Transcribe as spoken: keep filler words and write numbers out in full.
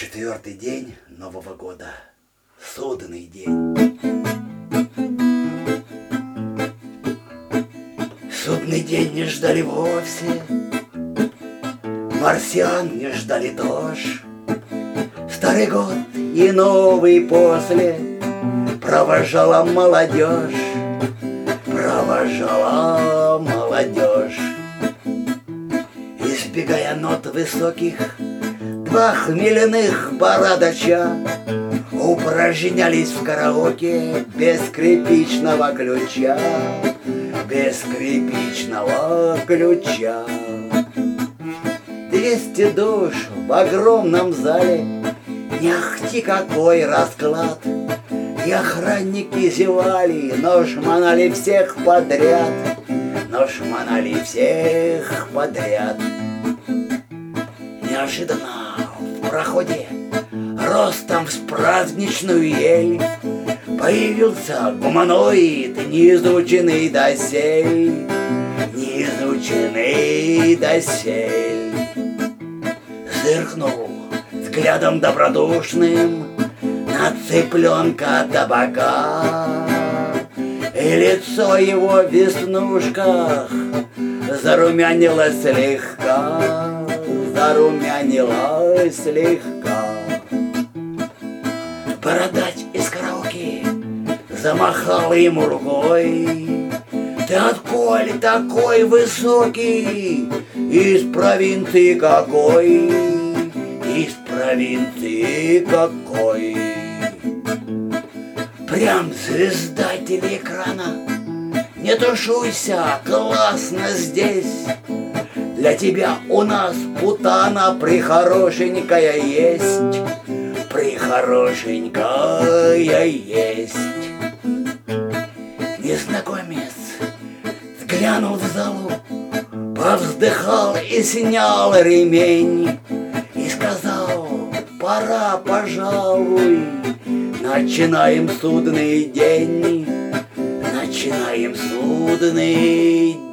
Четвертый день Нового года. Судный день. Судный день не ждали вовсе, марсиан не ждали тоже. Старый год и новый после провожала молодежь, провожала молодежь. Избегая нот высоких, два хмельных бородача упражнялись в караоке без скрипичного ключа, без скрипичного ключа. Двести душ в огромном зале, не ахти какой расклад. И охранники зевали, но шмонали всех подряд, но шмонали всех подряд. Неожиданно в проходе, ростом с праздничную ель, появился гуманоид, неизученный досель, неизученный досель. Зыркнул взглядом добродушным на цыпленка табака, и лицо его в веснушках зарумянилось слегка, зарумянилось слегка. Бородач из караоке замахал ему рукой: «Ты отколь такой высокий? Из провинции какой? Из провинции какой?» Прям звезда телеэкрана, не тушуйся, классно здесь. Для тебя у нас путана прихорошенькая есть, прихорошенькая есть. Незнакомец взглянул в залу, повздыхал и снял ремень и сказал: «Пора, пожалуй, начинаем судный день, начинаем судный день».